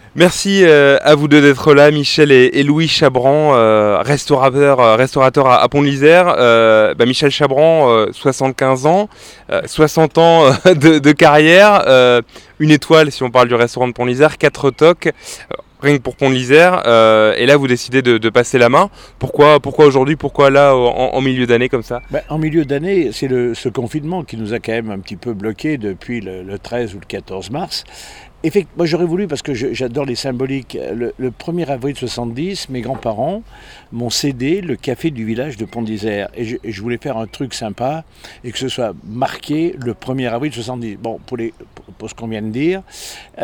Merci à vous deux d'être là, Michel et Louis Chabran, restaurateur à Pont-de-l'Isère. Michel Chabran, 75 ans, 60 ans de carrière, une étoile si on parle du restaurant de Pont-de-l'Isère, 4 tocs, rien que pour Pont-de-l'Isère. Et là, vous décidez de passer la main. Pourquoi aujourd'hui? Pourquoi là, en milieu d'année comme ça? En milieu d'année, c'est ce confinement qui nous a quand même un petit peu bloqués depuis le 13 ou le 14 mars. Effectivement, moi j'aurais voulu, parce que j'adore les symboliques, le 1er avril 70, mes grands-parents m'ont cédé le café du village de Pont-d'Isère. Et je voulais faire un truc sympa et que ce soit marqué le 1er avril 70. Bon, pour ce qu'on vient de dire, ça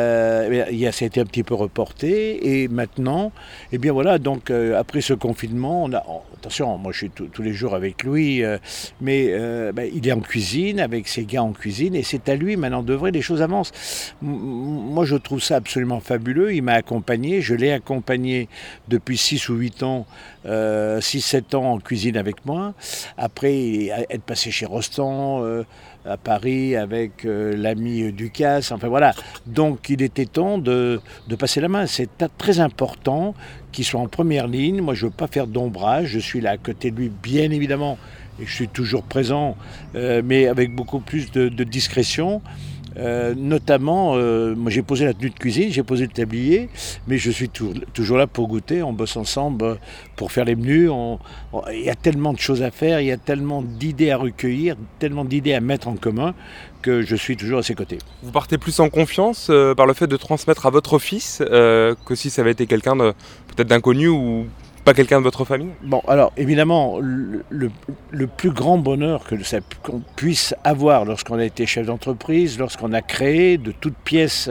a été un petit peu reporté. Et maintenant, eh bien voilà, donc après ce confinement, attention, moi je suis tous les jours avec Louis, mais il est en cuisine, avec ses gars en cuisine, et c'est à lui maintenant d'œuvrer, les choses avancent. Moi je trouve ça absolument fabuleux, il m'a accompagné, je l'ai accompagné depuis 6 ou 8 ans, 6-7 ans en cuisine avec moi. Après être passé chez Rostand, à Paris avec l'ami Ducasse, enfin voilà. Donc il était temps de passer la main. C'est très important qu'il soit en première ligne. Moi je ne veux pas faire d'ombrage, je suis là à côté de lui bien évidemment, et je suis toujours présent, mais avec beaucoup plus de discrétion. Notamment, moi j'ai posé la tenue de cuisine, j'ai posé le tablier, mais je suis toujours là pour goûter, on bosse ensemble pour faire les menus. Il y a tellement de choses à faire, il y a tellement d'idées à recueillir, tellement d'idées à mettre en commun, que je suis toujours à ses côtés. Vous partez plus en confiance par le fait de transmettre à votre fils que si ça avait été quelqu'un peut-être d'inconnu ou pas quelqu'un de votre famille? Bon, alors évidemment, le plus grand bonheur qu'on puisse avoir lorsqu'on a été chef d'entreprise, lorsqu'on a créé de toutes pièces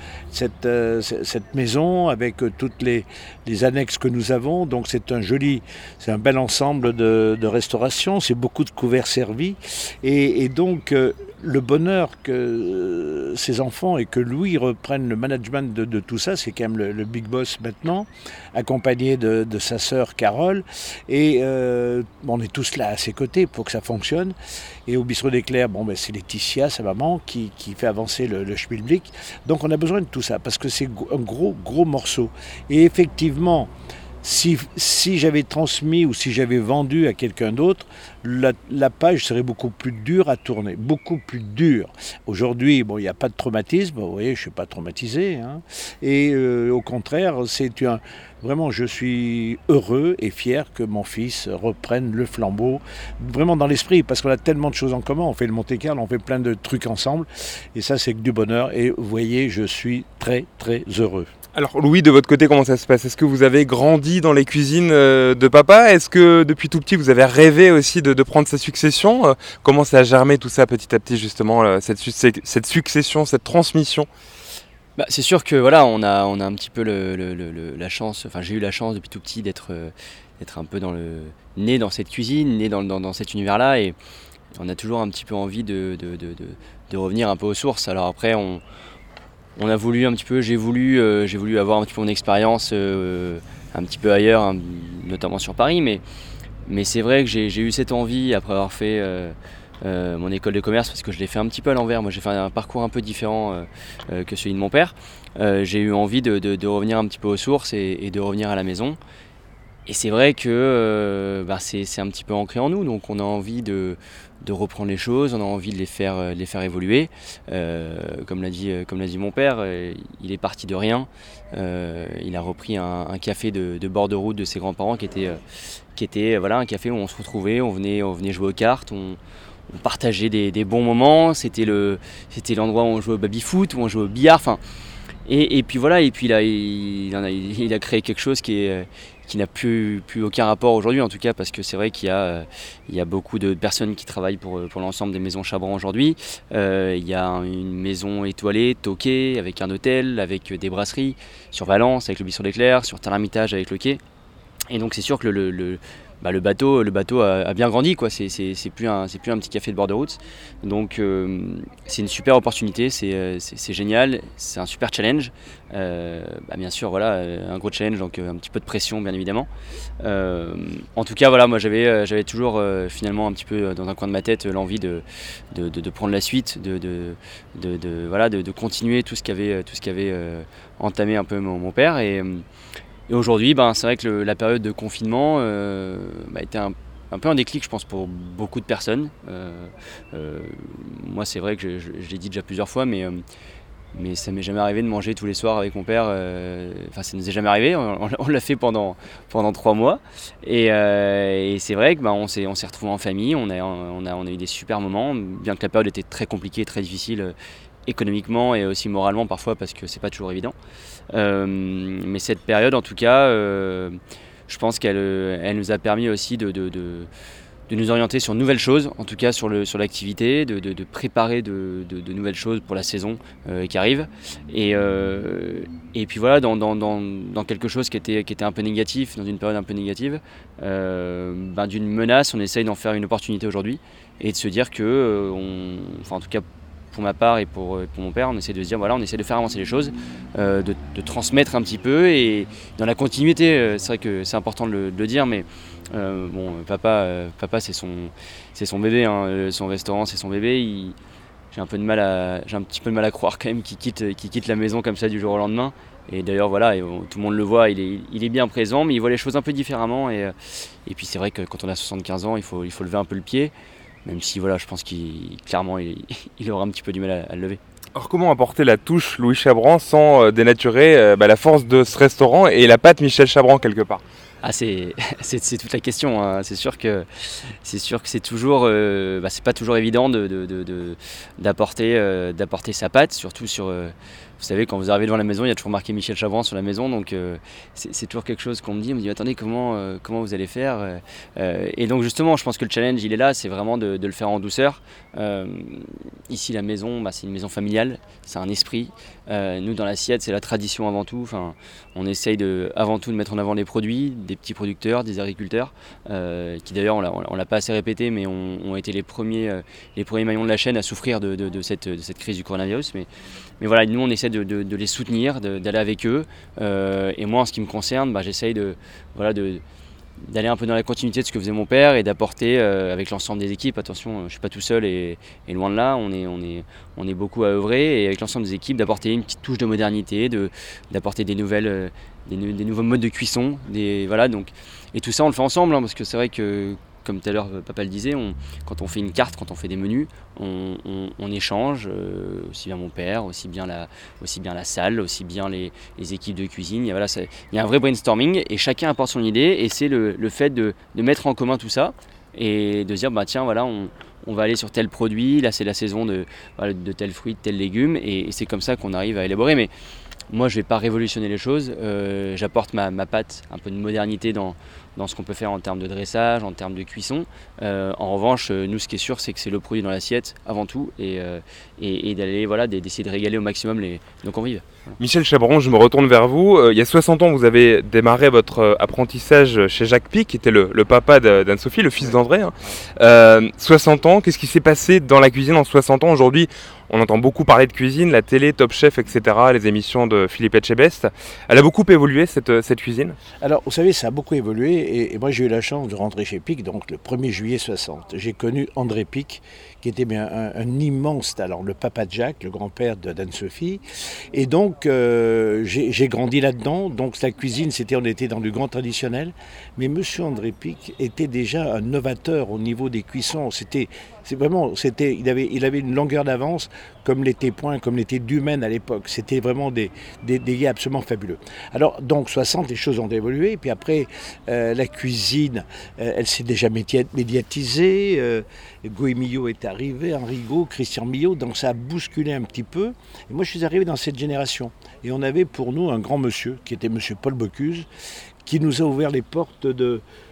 cette maison avec toutes les annexes que nous avons. Donc c'est un bel ensemble de restauration, c'est beaucoup de couverts servis. Et donc le bonheur que ces enfants et que Louis reprennent le management de tout ça, c'est quand même le big boss maintenant, accompagné de sa sœur Carole, et on est tous là à ses côtés pour que ça fonctionne. Et au bistrot des Clercs, c'est Laetitia, sa maman, qui fait avancer le schmilblick. Donc on a besoin de tout ça, parce que c'est un gros morceau. Et effectivement, si j'avais transmis ou si j'avais vendu à quelqu'un d'autre, la page serait beaucoup plus dure à tourner, beaucoup plus dure. Aujourd'hui, il n'y a pas de traumatisme, vous voyez, je ne suis pas traumatisé. Et au contraire, vraiment, je suis heureux et fier que mon fils reprenne le flambeau, vraiment dans l'esprit, parce qu'on a tellement de choses en commun, on fait le Monte-Carlo, on fait plein de trucs ensemble, et ça c'est que du bonheur, et vous voyez, je suis très très heureux. Alors Louis, de votre côté, comment ça se passe? Est-ce que vous avez grandi dans les cuisines de papa? Est-ce que depuis tout petit, vous avez rêvé aussi de prendre sa succession? Comment ça a germé tout ça petit à petit, justement, cette succession, cette transmission? C'est sûr que voilà, on a un petit peu la chance, enfin j'ai eu la chance depuis tout petit d'être un peu né dans cette cuisine, né dans cet univers-là, et on a toujours un petit peu envie de revenir un peu aux sources. Alors après, on a voulu un petit peu, j'ai voulu avoir un petit peu mon expérience un petit peu ailleurs, notamment sur Paris, mais c'est vrai que j'ai eu cette envie après avoir fait mon école de commerce, parce que je l'ai fait un petit peu à l'envers. Moi j'ai fait un parcours un peu différent que celui de mon père. J'ai eu envie de revenir un petit peu aux sources et de revenir à la maison. Et c'est vrai que c'est un petit peu ancré en nous, donc on a envie de reprendre les choses, on a envie de les faire évoluer. Comme l'a dit mon père, il est parti de rien. Il a repris un café de bord de route de ses grands-parents qui était voilà, un café où on se retrouvait, on venait jouer aux cartes, on partageait des bons moments. C'était l'endroit où on jouait au baby-foot, où on jouait au billard. Et puis voilà, et puis il a créé quelque chose qui n'a plus aucun rapport aujourd'hui, en tout cas, parce que c'est vrai qu'il y a beaucoup de personnes qui travaillent pour l'ensemble des maisons Chabran aujourd'hui. Il y a une maison étoilée, Toqué, avec un hôtel, avec des brasseries, sur Valence avec le bistrot des Clercs, sur Tain-l'Hermitage avec le quai. Et donc c'est sûr que le bateau a bien grandi, quoi. C'est plus un petit café de bord de route. Donc c'est une super opportunité, c'est génial, c'est un super challenge. Bien sûr, voilà, un gros challenge, donc un petit peu de pression, bien évidemment. En tout cas, voilà, moi j'avais toujours finalement un petit peu dans un coin de ma tête l'envie de prendre la suite, de continuer tout ce qu'avait entamé un peu mon père. Et aujourd'hui, c'est vrai que la période de confinement a été un peu un déclic, je pense, pour beaucoup de personnes. Moi, c'est vrai que je l'ai dit déjà plusieurs fois, mais ça m'est jamais arrivé de manger tous les soirs avec mon père. Ça nous est jamais arrivé. On l'a fait pendant 3 mois. Et c'est vrai que on s'est retrouvés en famille. On a eu des super moments, bien que la période était très compliquée, très difficile économiquement et aussi moralement parfois, parce que c'est pas toujours évident. Mais cette période, en tout cas, je pense qu'elle nous a permis aussi de nous orienter sur de nouvelles choses, en tout cas sur l'activité, de préparer de nouvelles choses pour la saison qui arrive. Et puis voilà, dans quelque chose qui était un peu négatif, dans une période un peu négative, d'une menace, on essaye d'en faire une opportunité aujourd'hui et de se dire que, en tout cas pour ma part et pour mon père, on essaie de se dire, voilà, on essaie de faire avancer les choses, de transmettre un petit peu, et dans la continuité, c'est vrai que c'est important de le dire, mais papa c'est son bébé, hein, son restaurant c'est son bébé. J'ai un petit peu de mal à croire quand même qu'il quitte la maison comme ça du jour au lendemain. Et d'ailleurs voilà, tout le monde le voit, il est bien présent, mais il voit les choses un peu différemment. Et puis c'est vrai que quand on a 75 ans, il faut lever un peu le pied. Même si voilà, je pense clairement il aura un petit peu du mal à le lever. Alors comment apporter la touche Louis Chabran sans dénaturer la force de ce restaurant et la patte Michel Chabran quelque part ? C'est toute la question, hein. C'est sûr que c'est toujours, c'est pas toujours évident d'apporter sa patte, surtout sur. Vous savez, quand vous arrivez devant la maison, il y a toujours marqué Michel Chabran sur la maison, donc c'est toujours quelque chose qu'on me dit. On me dit, attendez, comment vous allez faire et donc justement, je pense que le challenge, il est là, c'est vraiment de le faire en douceur. Ici, la maison, c'est une maison familiale, c'est un esprit. Nous, dans l'assiette, c'est la tradition avant tout. Enfin, on essaye avant tout de mettre en avant les produits, des petits producteurs, des agriculteurs, qui d'ailleurs, on l'a pas assez répété, mais ont été les premiers maillons de la chaîne à souffrir de cette crise du coronavirus. Mais voilà, nous on essaie de les soutenir, d'aller avec eux. Et moi, en ce qui me concerne, j'essaye d'aller un peu dans la continuité de ce que faisait mon père et d'apporter avec l'ensemble des équipes. Attention, je ne suis pas tout seul et loin de là, on est beaucoup à œuvrer, et avec l'ensemble des équipes d'apporter une petite touche de modernité, d'apporter des nouveaux modes de cuisson. Et tout ça on le fait ensemble, hein, parce que c'est vrai que, comme tout à l'heure papa le disait, quand on fait une carte, quand on fait des menus, on échange, aussi bien mon père, aussi bien la salle, aussi bien les équipes de cuisine. Il y a un vrai brainstorming et chacun apporte son idée, et c'est le fait de mettre en commun tout ça et de se dire tiens, voilà, on va aller sur tel produit, là c'est la saison de tel fruit, de tel légume, et c'est comme ça qu'on arrive à élaborer. Mais moi je ne vais pas révolutionner les choses, j'apporte ma patte, un peu de modernité dans ce qu'on peut faire en termes de dressage, en termes de cuisson. En revanche, nous, ce qui est sûr, c'est que c'est le produit dans l'assiette avant tout, et d'aller d'essayer de régaler au maximum nos convives. Voilà. Michel Chabran, je me retourne vers vous. Il y a 60 ans, vous avez démarré votre apprentissage chez Jacques Pic, qui était le papa d'Anne-Sophie, le fils d'André. 60 ans, qu'est-ce qui s'est passé dans la cuisine en 60 ans ? Aujourd'hui, on entend beaucoup parler de cuisine, la télé, Top Chef, etc., les émissions de Philippe Etchebest. Elle a beaucoup évolué, cette cuisine ? Alors, vous savez, ça a beaucoup évolué, et moi j'ai eu la chance de rentrer chez Pic, donc le 1er juillet 60. J'ai connu André Pic, qui était un immense talent, le papa de Jacques, le grand-père d'Anne-Sophie. Et donc, j'ai grandi là-dedans. Donc, la cuisine, on était dans du grand traditionnel. Mais monsieur André Pic était déjà un novateur au niveau des cuissons. Il avait une longueur d'avance, comme l'était Point, comme l'était Dumaine à l'époque. C'était vraiment des gars absolument fabuleux. Alors, donc, 60, les choses ont évolué. Puis après, la cuisine, elle s'est déjà médiatisée. Goué Millot est arrivé, Henri Gault, Christian Millot, donc ça a bousculé un petit peu. Et moi, je suis arrivé dans cette génération. Et on avait pour nous un grand monsieur, qui était monsieur Paul Bocuse, qui nous a ouvert les portes de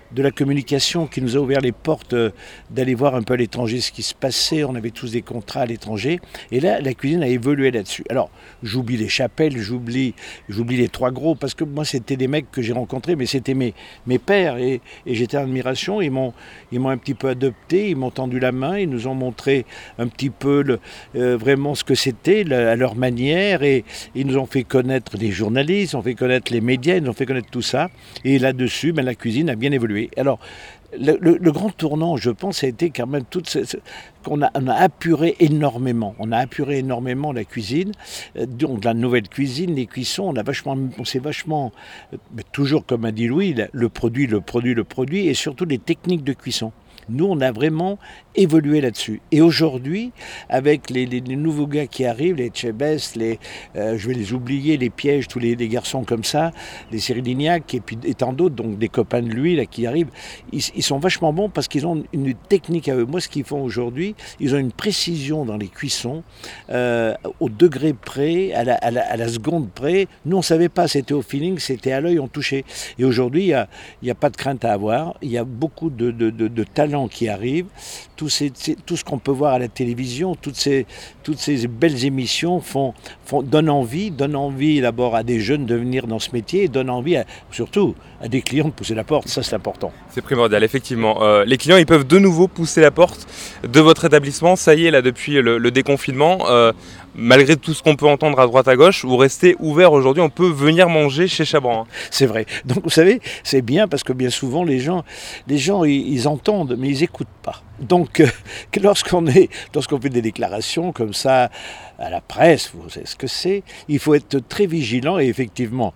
de la communication qui nous a ouvert les portes d'aller voir un peu à l'étranger ce qui se passait. On avait tous des contrats à l'étranger. Et là, la cuisine a évolué là-dessus. Alors, j'oublie les chapelles, j'oublie les trois gros, parce que moi, c'était des mecs que j'ai rencontrés, mais c'était mes pères. Et j'étais en admiration. Ils m'ont un petit peu adopté, ils m'ont tendu la main, ils nous ont montré un petit peu vraiment ce que c'était à leur manière. Et ils nous ont fait connaître les journalistes, ils ont fait connaître les médias, ils nous ont fait connaître tout ça. Et là-dessus, la cuisine a bien évolué. Alors, le grand tournant, je pense, a été quand même on a apuré énormément. On a apuré énormément la cuisine, donc la nouvelle cuisine, les cuissons. On s'est vachement, mais toujours comme a dit Louis, le produit, et surtout les techniques de cuisson. Nous, on a vraiment évolué là-dessus. Et aujourd'hui, avec les nouveaux gars qui arrivent, les Chebest, je vais les oublier, les Pièges, tous les garçons comme ça, les Cyril Lignac et tant d'autres, donc des copains de lui là, qui arrivent, ils sont vachement bons parce qu'ils ont une technique à eux. Moi, ce qu'ils font aujourd'hui, ils ont une précision dans les cuissons, au degré près, à la seconde près. Nous, on ne savait pas, c'était au feeling, c'était à l'œil, on touchait. Et aujourd'hui, il n'y a pas de crainte à avoir. Il y a beaucoup de talents qui arrivent, tout ce qu'on peut voir à la télévision, toutes ces belles émissions donnent envie d'abord à des jeunes de venir dans ce métier et donnent envie surtout à des clients de pousser la porte, ça c'est important. C'est primordial, effectivement. Les clients, ils peuvent de nouveau pousser la porte de votre établissement, ça y est, là depuis le déconfinement. Malgré tout ce qu'on peut entendre à droite à gauche, vous restez ouvert aujourd'hui, on peut venir manger chez Chabran. C'est vrai. Donc vous savez, c'est bien parce que bien souvent les gens ils entendent mais ils n'écoutent pas. Donc lorsqu'on fait des déclarations comme ça à la presse, vous savez ce que c'est, il faut être très vigilant et effectivement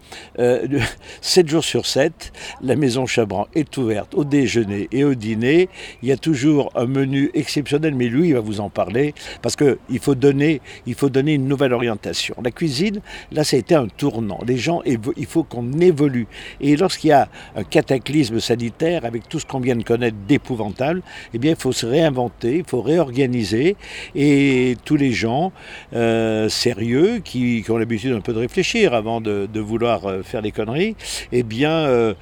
7 jours sur 7, la maison Chabran est ouverte au déjeuner et au dîner. Il y a toujours un menu exceptionnel, mais lui il va vous en parler parce qu'il faut donner une nouvelle orientation. La cuisine, là, ça a été un tournant. Les gens, il faut qu'on évolue. Et lorsqu'il y a un cataclysme sanitaire, avec tout ce qu'on vient de connaître d'épouvantable, eh bien, il faut se réinventer, il faut réorganiser. Et tous les gens sérieux, qui ont l'habitude un peu de réfléchir avant de vouloir faire des conneries, eh bien,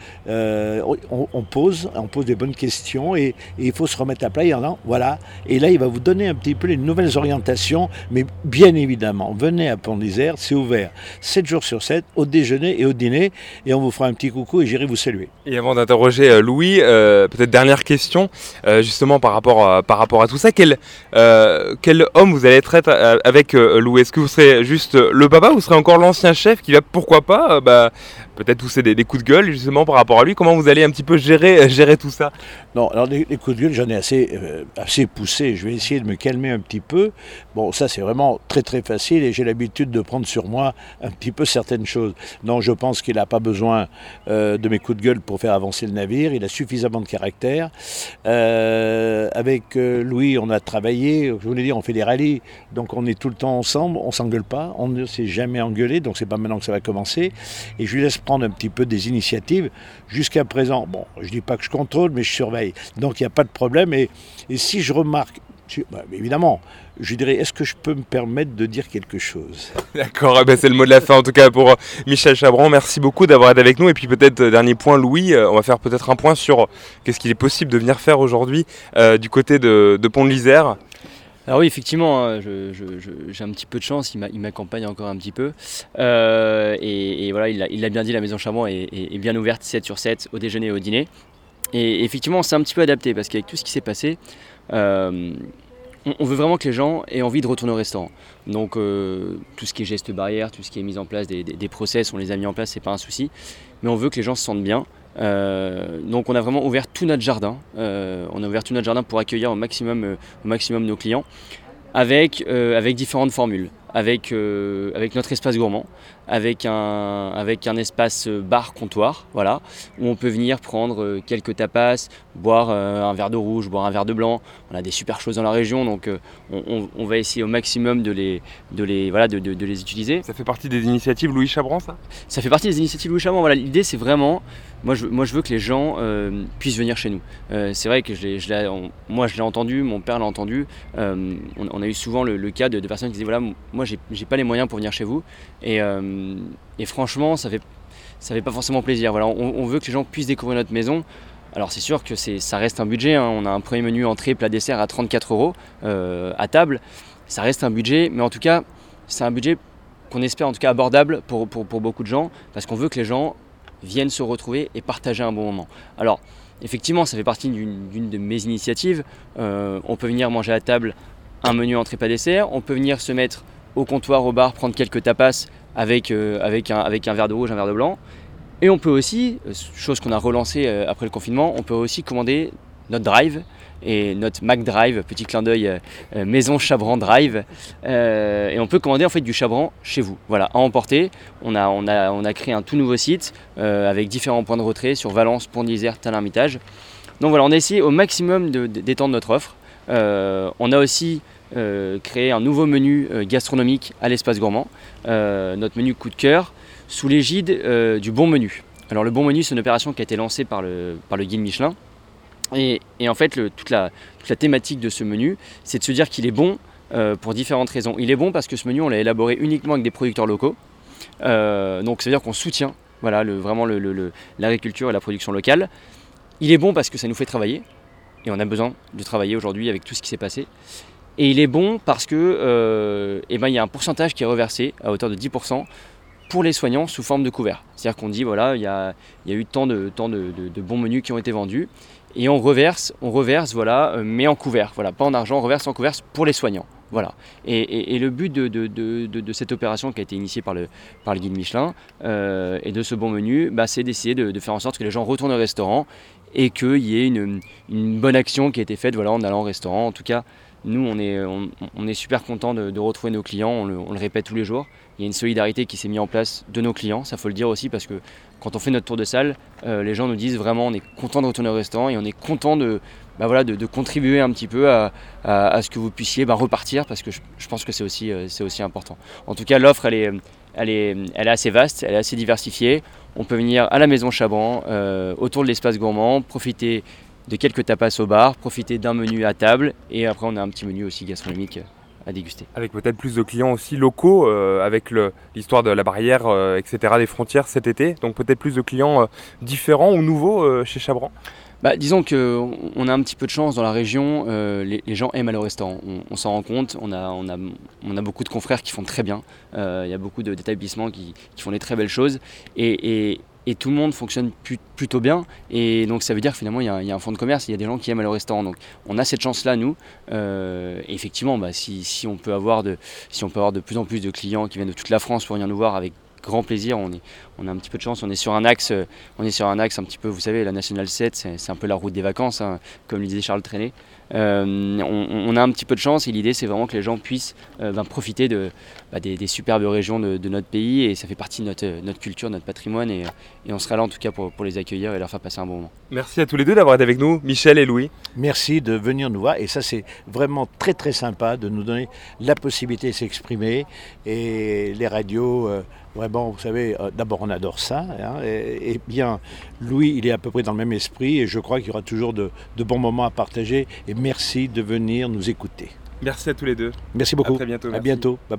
on pose des bonnes questions et il faut se remettre à plat. Voilà. Et là, il va vous donner un petit peu les nouvelles orientations, mais bien évidemment, venez à Pont-de-l'Isère, c'est ouvert 7 jours sur 7, au déjeuner et au dîner, et on vous fera un petit coucou et j'irai vous saluer. Et avant d'interroger Louis, peut-être dernière question, justement par rapport à tout ça, quel homme vous allez être avec Louis? Est-ce que vous serez juste le papa ou vous serez encore l'ancien chef qui va, pourquoi pas, peut-être pousser des coups de gueule justement par rapport à lui? Comment vous allez un petit peu gérer tout ça? Non, alors les coups de gueule, j'en ai assez poussé. Je vais essayer de me calmer un petit peu. Bon, ça c'est vraiment très très facile et j'ai l'habitude de prendre sur moi un petit peu certaines choses. Non, je pense qu'il n'a pas besoin de mes coups de gueule pour faire avancer le navire. Il a suffisamment de caractère. Avec Louis, on a travaillé. Je voulais dire, on fait des rallyes, donc on est tout le temps ensemble. On s'engueule pas. On ne s'est jamais engueulé, donc c'est pas maintenant que ça va commencer. Et je lui laisse prendre un petit peu des initiatives. Jusqu'à présent, bon, je dis pas que je contrôle, mais je surveille. Donc il n'y a pas de problème. Et si je remarque, évidemment, je dirais, est-ce que je peux me permettre de dire quelque chose? D'accord, c'est le mot de la fin en tout cas pour Michel Chabran. Merci beaucoup d'avoir été avec nous. Et puis peut-être, dernier point, Louis, on va faire peut-être un point sur qu'est-ce qu'il est possible de venir faire aujourd'hui du côté de Pont-de-l'Isère. Alors oui, effectivement, j'ai un petit peu de chance, il m'accompagne encore un petit peu. Et voilà, il l'a bien dit, la maison Chabran est bien ouverte 7 sur 7, au déjeuner et au dîner. Et effectivement, on s'est un petit peu adapté parce qu'avec tout ce qui s'est passé, on veut vraiment que les gens aient envie de retourner au restaurant. Donc tout ce qui est gestes barrières, tout ce qui est mise en place des process, on les a mis en place, c'est pas un souci. Mais on veut que les gens se sentent bien. Donc on a vraiment ouvert tout notre jardin. Pour accueillir au maximum nos clients avec différentes formules. Avec notre espace gourmand, avec un espace bar-comptoir, voilà, où on peut venir prendre quelques tapas, boire un verre de rouge, boire un verre de blanc. On a des super choses dans la région, donc on va essayer au maximum de les utiliser. Ça fait partie des initiatives Louis Chabran, ça? Ça fait partie des initiatives Louis Chabran, voilà. L'idée c'est vraiment, moi je veux que les gens puissent venir chez nous. C'est vrai que moi je l'ai entendu, mon père l'a entendu, on a eu souvent le cas de personnes qui disaient voilà, moi j'ai pas les moyens pour venir chez vous et franchement ça fait pas forcément plaisir. Voilà, on veut que les gens puissent découvrir notre maison Alors c'est sûr que ça reste un budget, hein. On a un premier menu entrée, plat, dessert à 34 € à table. Ça reste un budget, mais en tout cas, c'est un budget qu'on espère en tout cas abordable pour beaucoup de gens, parce qu'on veut que les gens viennent se retrouver et partager un bon moment. Alors, effectivement, ça fait partie d'une de mes initiatives. On peut venir manger à table un menu entrée, plat, dessert. On peut venir se mettre au comptoir, au bar, prendre quelques tapas avec un verre de rouge, un verre de blanc. Et on peut aussi, chose qu'on a relancée après le confinement, on peut aussi commander notre drive et notre Mac Drive, petit clin d'œil Maison Chabran Drive. Et on peut commander en fait du Chabran chez vous, voilà, à emporter. On a créé un tout nouveau site avec différents points de retrait sur Valence, Pont-d'Isère, Tain-l'Hermitage. Donc voilà, on a essayé au maximum d'étendre notre offre. On a aussi créé un nouveau menu gastronomique à l'Espace Gourmand, notre menu coup de cœur, sous l'égide du Bon Menu. Alors le Bon Menu, c'est une opération qui a été lancée par le guide Michelin. Et en fait, toute la thématique de ce menu, c'est de se dire qu'il est bon pour différentes raisons. Il est bon parce que ce menu, on l'a élaboré uniquement avec des producteurs locaux. Donc ça veut dire qu'on soutient vraiment l'agriculture et la production locale. Il est bon parce que ça nous fait travailler. Et on a besoin de travailler aujourd'hui avec tout ce qui s'est passé. Et il est bon parce que il y a un pourcentage qui est reversé à hauteur de 10% pour les soignants sous forme de couvert. C'est-à-dire qu'on dit voilà, il y a eu tant de bons menus qui ont été vendus et on reverse voilà, mais en couvert, voilà, pas en argent, on reverse en couvert pour les soignants. Voilà. Et le but de cette opération qui a été initiée par le guide Michelin et de ce bon menu, c'est d'essayer de faire en sorte que les gens retournent au restaurant et qu'il y ait une bonne action qui a été faite, voilà, en allant au restaurant. En tout cas, nous, on est super contents de retrouver nos clients, on le répète tous les jours. Il y a une solidarité qui s'est mise en place de nos clients, ça faut le dire aussi, parce que quand on fait notre tour de salle, les gens nous disent vraiment on est content de retourner au restaurant et on est content de contribuer un petit peu à ce que vous puissiez repartir, parce que je pense que c'est aussi important. En tout cas, l'offre, elle est assez vaste, elle est assez diversifiée. On peut venir à la Maison Chabran, autour de l'Espace Gourmand, profiter de quelques tapas au bar, profiter d'un menu à table, et après on a un petit menu aussi gastronomique à déguster. Avec peut-être plus de clients aussi locaux, avec l'histoire de la barrière, etc., des frontières cet été, donc peut-être plus de clients différents ou nouveaux chez Chabran. Disons qu'on a un petit peu de chance dans la région, les gens aiment aller au restaurant, on s'en rend compte, on a beaucoup de confrères qui font très bien, il y a beaucoup d'établissements qui font des très belles choses, et tout le monde fonctionne plutôt bien, et donc ça veut dire que finalement il y a un fonds de commerce, il y a des gens qui aiment aller au restaurant, donc on a cette chance-là nous, et effectivement si on peut avoir de plus en plus de clients qui viennent de toute la France pour venir nous voir avec grand plaisir, on a un petit peu de chance, on est sur un axe un petit peu, vous savez, la Nationale 7, c'est un peu la route des vacances, hein, comme le disait Charles Trenet. On a un petit peu de chance et l'idée c'est vraiment que les gens puissent profiter des superbes régions de notre pays, et ça fait partie de notre culture, notre patrimoine, et on sera là en tout cas pour les accueillir et leur faire passer un bon moment. Merci à tous les deux d'avoir été avec nous, Michel et Louis. Merci de venir nous voir, et ça c'est vraiment très très sympa de nous donner la possibilité de s'exprimer, et les radios, vraiment vous savez, d'abord on adore ça, hein, et bien Louis il est à peu près dans le même esprit, et je crois qu'il y aura toujours de bons moments à partager, et merci de venir nous écouter. Merci à tous les deux. Merci beaucoup. À très bientôt. À bientôt. Bye bye.